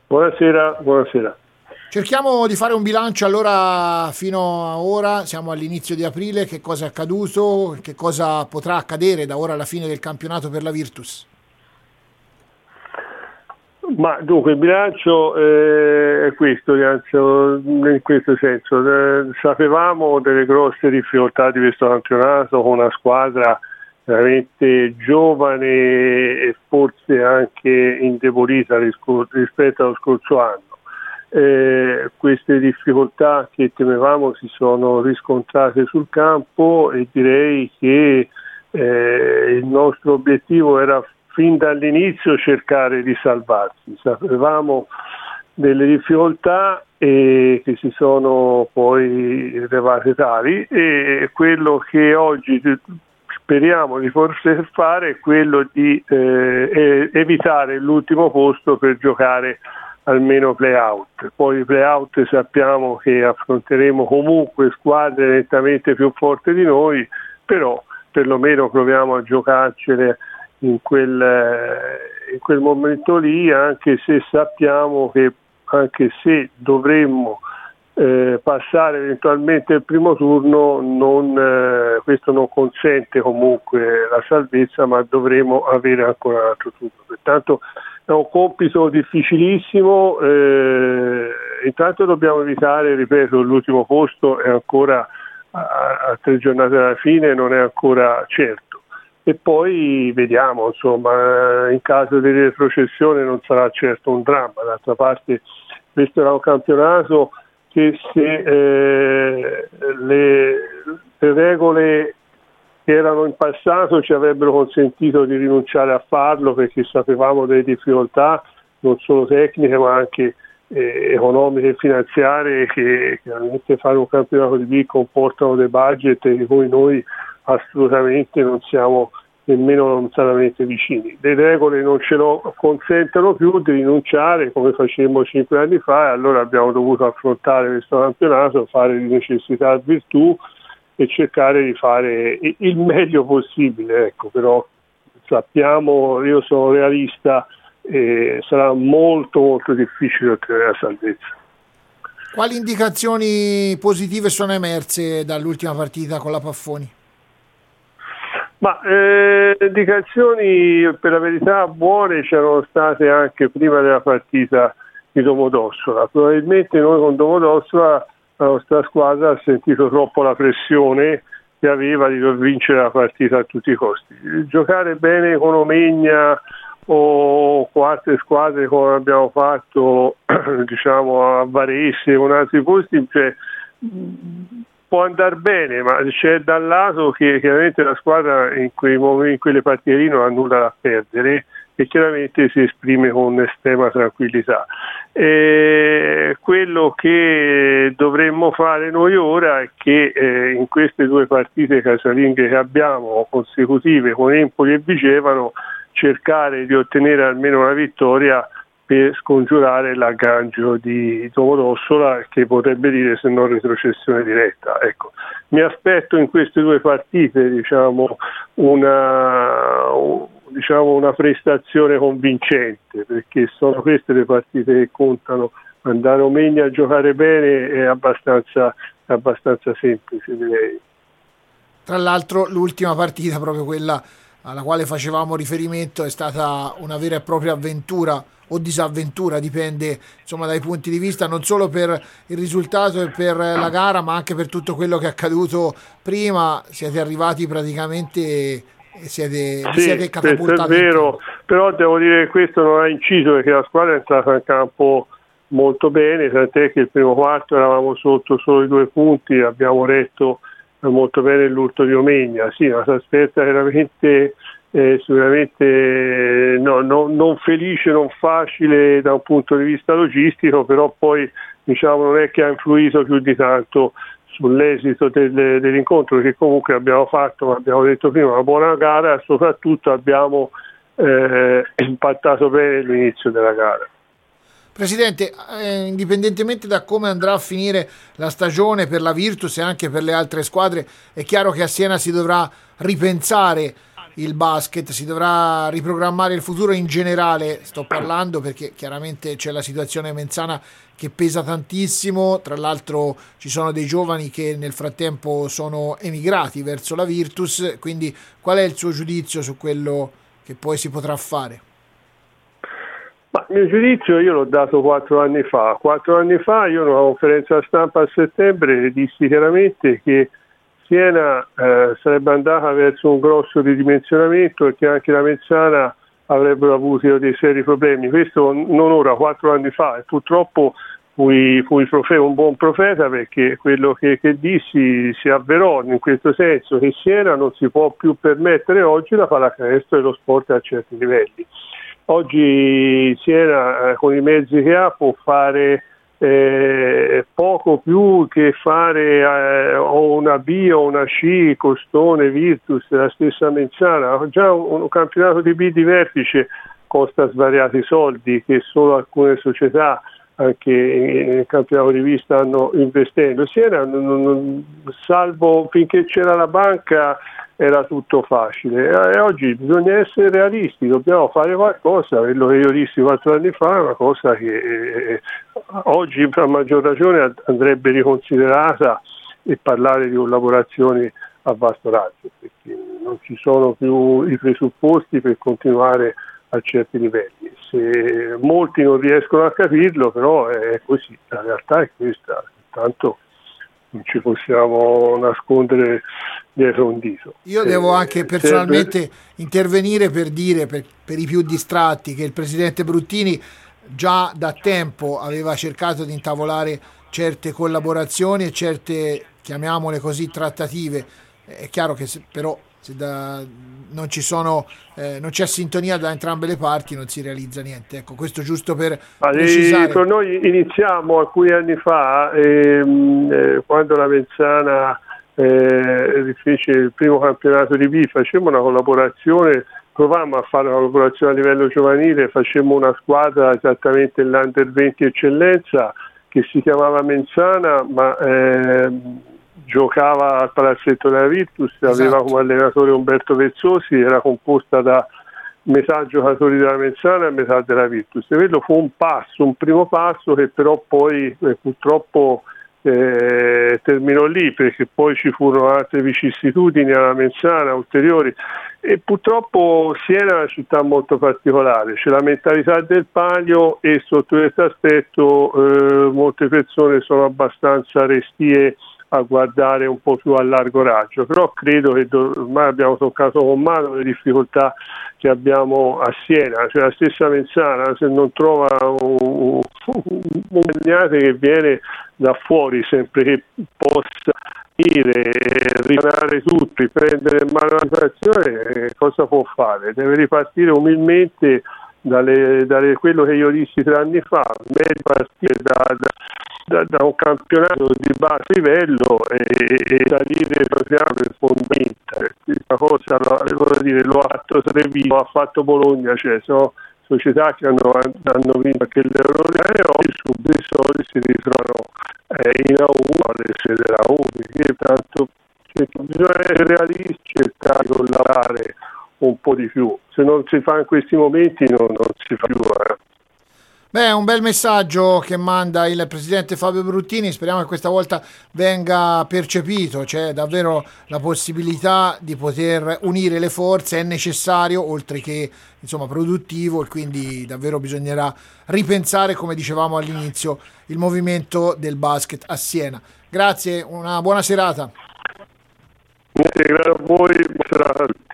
Buonasera, buonasera. Cerchiamo di fare un bilancio allora fino a ora, siamo all'inizio di aprile, che cosa è accaduto, che cosa potrà accadere da ora alla fine del campionato per la Virtus? Ma dunque il bilancio è questo, in questo senso. Sapevamo delle grosse difficoltà di questo campionato con una squadra veramente giovane e forse anche indebolita rispetto allo scorso anno. Queste difficoltà che temevamo si sono riscontrate sul campo e direi che il nostro obiettivo era fin dall'inizio cercare di salvarsi. Sapevamo delle difficoltà che si sono poi rilevate tali, e quello che oggi speriamo di poter fare è quello di evitare l'ultimo posto per giocare almeno play-out. Poi i play-out sappiamo che affronteremo comunque squadre nettamente più forti di noi, però perlomeno proviamo a giocarcele in quel momento lì, anche se sappiamo che anche se dovremmo passare eventualmente il primo turno, questo non consente comunque la salvezza, ma dovremo avere ancora un altro turno. Pertanto è un compito difficilissimo. Intanto dobbiamo evitare, ripeto, l'ultimo posto è ancora a 3 giornate dalla fine, non è ancora certo. E poi vediamo, insomma, in caso di retrocessione non sarà certo un dramma. D'altra parte questo era un campionato che se le regole che erano in passato ci avrebbero consentito di rinunciare a farlo, perché sapevamo delle difficoltà non solo tecniche ma anche economiche e finanziarie, che chiaramente fare un campionato di B comportano dei budget di cui noi assolutamente non siamo nemmeno lontanamente vicini. Le regole non ce lo consentono più di rinunciare come facemmo 5 anni fa, e allora abbiamo dovuto affrontare questo campionato, fare di necessità virtù e cercare di fare il meglio possibile. Ecco, però sappiamo, io sono realista, sarà molto molto difficile ottenere la salvezza. Quali indicazioni positive sono emerse dall'ultima partita con la Paffoni? Ma indicazioni per la verità buone c'erano state anche prima della partita di Domodossola. Probabilmente noi con Domodossola la nostra squadra ha sentito troppo la pressione che aveva di dover vincere la partita a tutti i costi. Giocare bene con Omegna o con altre squadre come abbiamo fatto diciamo a Varese o in altri posti, cioè, può andare bene, ma c'è dal lato che chiaramente la squadra in quelle partite lì non ha nulla da perdere e chiaramente si esprime con estrema tranquillità. Quello che dovremmo fare noi ora è che in queste 2 partite casalinghe che abbiamo consecutive con Empoli e Vigevano cercare di ottenere almeno una vittoria per scongiurare l'aggancio di Domodossola, che potrebbe dire se non retrocessione diretta. Ecco, mi aspetto in queste 2 partite una prestazione convincente, perché sono queste le partite che contano. Andare a Omegna a giocare bene è abbastanza semplice, direi. Tra l'altro l'ultima partita, proprio quella alla quale facevamo riferimento, è stata una vera e propria avventura o disavventura, dipende insomma dai punti di vista, non solo per il risultato e per la gara, ma anche per tutto quello che è accaduto prima. Siete arrivati praticamente, siete catapultati. Questo è vero, però devo dire che questo non ha inciso, perché la squadra è entrata in campo molto bene, tant'è che il primo quarto eravamo sotto solo i 2 punti, abbiamo retto molto bene l'urto di Omegna. Sì, una trasferta veramente sicuramente non felice, non facile da un punto di vista logistico, però poi diciamo non è che ha influito più di tanto sull'esito dell'incontro, perché comunque abbiamo fatto, come abbiamo detto prima, una buona gara e soprattutto abbiamo impattato bene l'inizio della gara. Presidente, indipendentemente da come andrà a finire la stagione per la Virtus e anche per le altre squadre, è chiaro che a Siena si dovrà ripensare il basket, si dovrà riprogrammare il futuro in generale, sto parlando perché chiaramente c'è la situazione Menzana che pesa tantissimo, tra l'altro ci sono dei giovani che nel frattempo sono emigrati verso la Virtus, quindi qual è il suo giudizio su quello che poi si potrà fare? Ma il mio giudizio io l'ho dato 4 anni fa. 4 anni fa io in una conferenza stampa a settembre dissi chiaramente che Siena sarebbe andata verso un grosso ridimensionamento e che anche la Menzana avrebbero avuto dei seri problemi. Questo non ora, 4 anni fa, e purtroppo fui un buon profeta, perché quello che dissi si avverò, in questo senso che Siena non si può più permettere oggi la pallacanestro e lo sport a certi livelli. Oggi Siena con i mezzi che ha può fare poco più che fare o una B o una C, Costone, Virtus, la stessa Menzana. Già un campionato di B di vertice costa svariati soldi che solo alcune società anche nel campionato di B stanno investendo. Siena, salvo finché c'era la banca, era tutto facile, e oggi bisogna essere realisti, dobbiamo fare qualcosa. Quello che io dissi 4 anni fa è una cosa che oggi a maggior ragione andrebbe riconsiderata, e parlare di collaborazioni a vasto raggio, perché non ci sono più i presupposti per continuare a certi livelli. Se molti non riescono a capirlo, però è così, la realtà è questa, tanto non ci possiamo nascondere dietro un dito. Io devo anche personalmente intervenire per dire, per i più distratti, che il presidente Bruttini già da tempo aveva cercato di intavolare certe collaborazioni e certe, chiamiamole così, trattative. È chiaro che non c'è sintonia da entrambe le parti, non si realizza niente. Ecco, questo giusto per precisare. Noi iniziamo alcuni anni fa, quando la Menzana fece il primo campionato di B, facemmo una collaborazione, provammo a fare una collaborazione a livello giovanile, facemmo una squadra esattamente l'Under 20 Eccellenza che si chiamava Menzana, ma giocava al palazzetto della Virtus, aveva come allenatore Umberto Vezzosi, era composta da metà giocatori della Menzana e metà della Virtus. E quello fu un primo passo che però poi purtroppo terminò lì, perché poi ci furono altre vicissitudini alla Menzana ulteriori, e purtroppo Siena è una città molto particolare, c'è la mentalità del Palio, e sotto questo aspetto molte persone sono abbastanza restie a guardare un po' più a largo raggio, però credo che ormai abbiamo toccato con mano le difficoltà che abbiamo a Siena. Cioè la stessa Menzana, se non trova un insegnante che viene da fuori, sempre che possa risanare tutto, riprendere in mano la situazione, cosa può fare? Deve ripartire umilmente dalle quello che io dissi 3 anni fa, partire da un campionato di basso livello e salire piano per fondamenta. Questa cosa lo ha fatto Treviso, lo ha fatto Bologna, cioè sono società che hanno vinto anche l'Eurolega, e oggi su dei soldi si ritrovano in A1 alle sede della U, perché tanto bisogna essere realisti, cercare di collaborare un po' di più. Se non si fa in questi momenti non si fa più. Beh, è un bel messaggio che manda il presidente Fabio Bruttini, speriamo che questa volta venga percepito, c'è davvero la possibilità di poter unire le forze, è necessario, oltre che produttivo, e quindi davvero bisognerà ripensare, come dicevamo all'inizio, il movimento del basket a Siena. Grazie, una buona serata. Grazie a voi, buona serata.